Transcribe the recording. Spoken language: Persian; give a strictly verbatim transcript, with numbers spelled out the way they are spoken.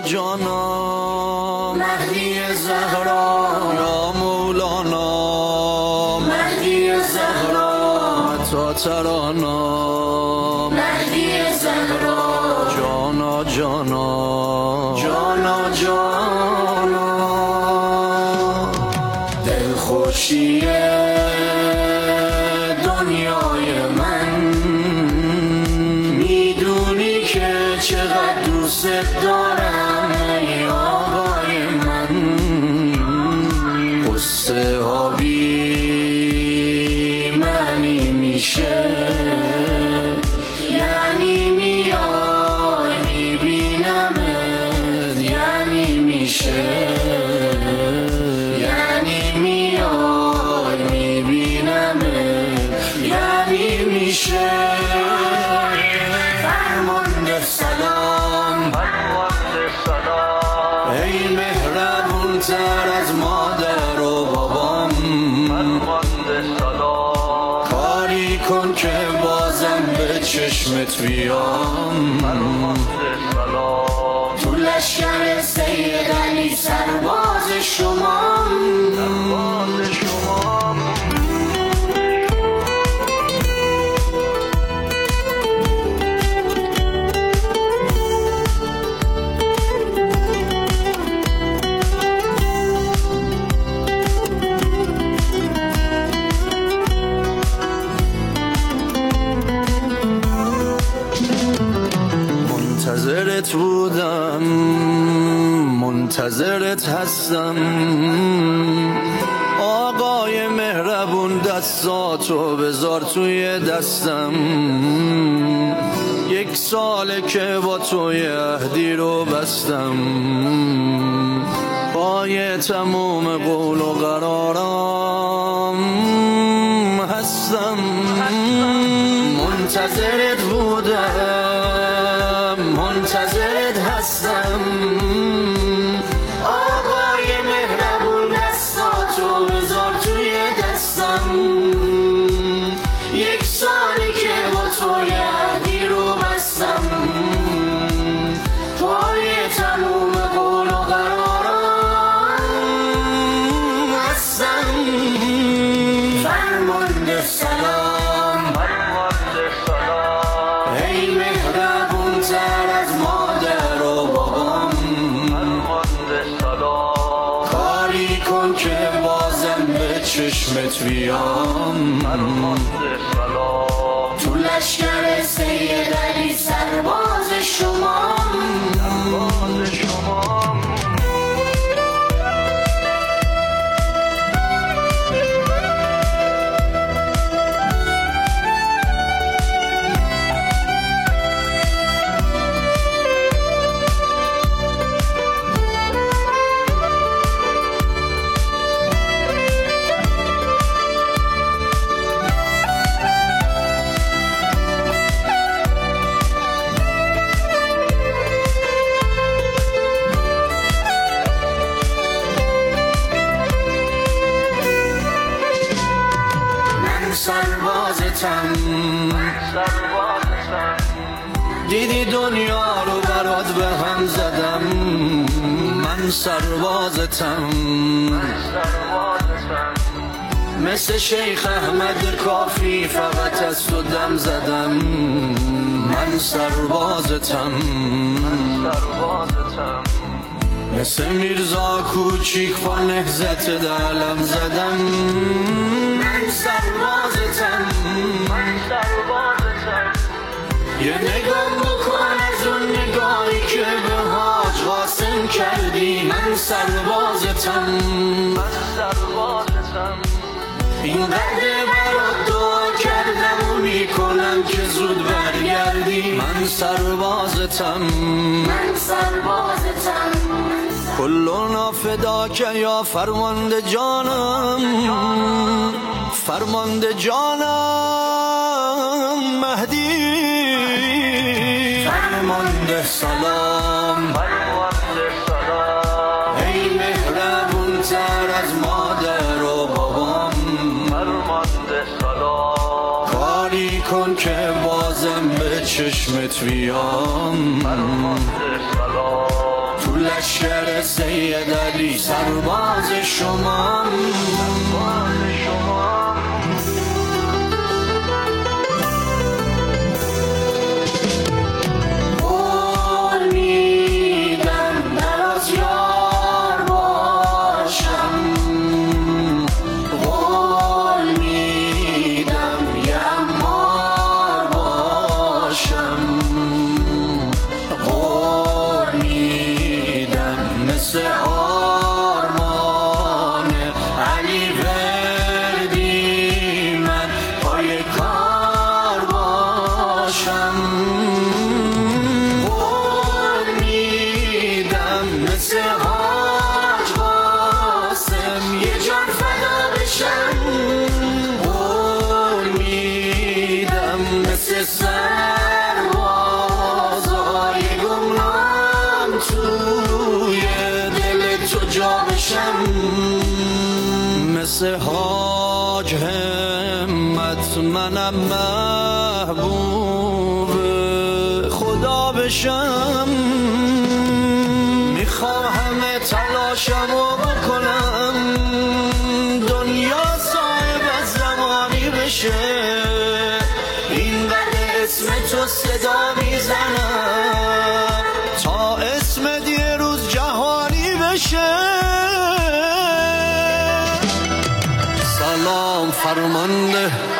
جانا مهدی زهرا یا مولانا مهدی زهرا تا ترانا مهدی زهرا جانا جانا جانا جانا دلخوشیه دنیای من میدونی که چقدر دوست دارم ای آقای من قصه ها بی معنی میشه یعنی میای میبینمت یعنی میشه یعنی میای میبینمت یعنی میشه فرمانده سلام فرمانده سلام ای مهربون تر از مادر و بابام فرمانده سلام کاری کن که بازم به چشمت بیام فرمانده سلام تو لشکر سید علی سرباز شمام سرباز شمام منتظرت بودم منتظرت هستم آقای مهربون دستاتو بذار توی دستم یک ساله که با توی عهدی رو بستم پای تموم قول و قرارم هستم منتظرت بودم منتظرت هستم آقای مهربون دستاتو بذار توی دستم یک سالی که با توی عهدی رو بستم پای تموم قول و قرارم هستم فرمانده سلام فرمانده سلام ای مهربون تر از مادر و بابام فرمانده سلام کاری کن که بازم به چشمت بیام فرمانده سلام تو لشکر سید علی سرباز شمام سرباز شمام سربازتم دیدی دنیا رو برات به هم زدم من سربازتم مثل شیخ احمد کافی فقط از تو دم زدم من سربازتم مثل میرزا کوچیک با نهزت دلم زدم من سربازتم من سربازتم یه نگاه بکن از اون نگاهی که به حاج قاسم کردی من سربازتم من سربازتم این قدر برات دعا کردم و میکنم که زود برگردی من سربازتم من سربازتم کلنا فداک یا فرمانده جانم فرمانده جانم مهدی فرمانده سلام فرمانده سلام ای مهربون تر از مادر و بابام فرمانده سلام کاری کن که بازم به چشمت بیام فرمانده سلام تو لشکر سید علی سرباز شما آرمان علی وردی من پای کار باشم قول میدم مثل حاج قاسم یه جان فدا بشم قول میدم مثل سربازای گمنام توی تو جا بشم مثل حاج همت منم محبوب خدا بشم میخواهم تلاشمو بکنم دنیا صاحب زمانی بشه این وقت اسم تو صدا میزنم تا اسم دیه روز جهانی بشه سلام فرمانده